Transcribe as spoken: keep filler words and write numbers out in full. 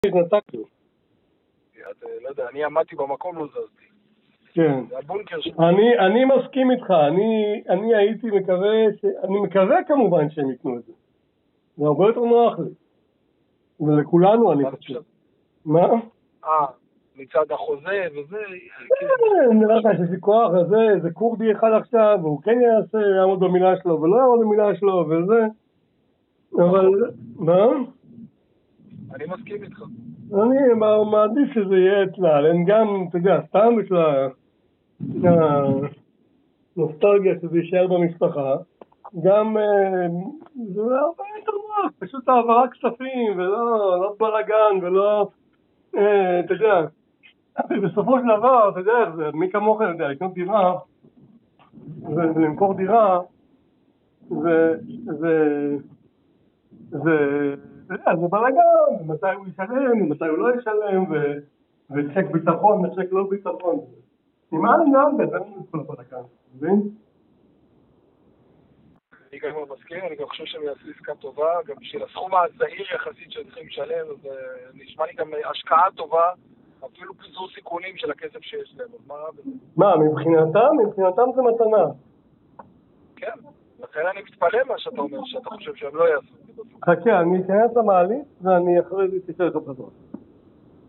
התנתקתי. לא יודע, אני עמדתי במקום, לא זזתי. כן. זה הבונקר שלי. אני, אני מסכים איתך, אני, אני הייתי מקווה, ש... אני מקווה כמובן שהם ייתנו את זה. זה הרבה יותר נוח לי. ולכולנו אני חושב. מה? אה, מצד החוזה וזה... נראה לך שיש לי כוח, זה, זה קורדי אחד עכשיו, והוא כן יעשה, יעמוד במילה שלו, ולא יעמוד במילה שלו, וזה. אבל, מה? אני מסכים איתך. אני מעדיף שזה יהיה אצלה, הם גם, אתה יודע, סתם יש לה נוסטלגיה שזה יישאר במשפחה, גם זה הרבה יותר נוח, פשוט העברת כספים ולא לא בלגן ולא, אתה יודע, בסופו של דבר, אתה יודע, מי כמוך יודע, לקנות דירה ולמכור דירה זה, זה, זה, זה בלגן, מתי הוא ישלם, מתי הוא לא ישלם, וצ'ק ביטחון, וצ'ק לא ביטחון. נמעל נעל בזה, אני לא יכול לבלגן, מבין? אני גם מסכים, אני גם חושב שהם יעשו עסקה טובה, גם בשביל הסכום הזעיר יחסית שהם צריכים לשלם, אז נשמע לי גם השקעה טובה, אפילו פיזור סיכונים של הכסף שיש להם, אז מה רע בזה? מה, מבחינתם? מבחינתם זה מתנה. כן, לכן אני מתפלא מה שאתה אומר, שאתה חושב שהם לא יעשו. חכה, אני אכנס למעלית ואני אחרי זה תשאר לך בזמן.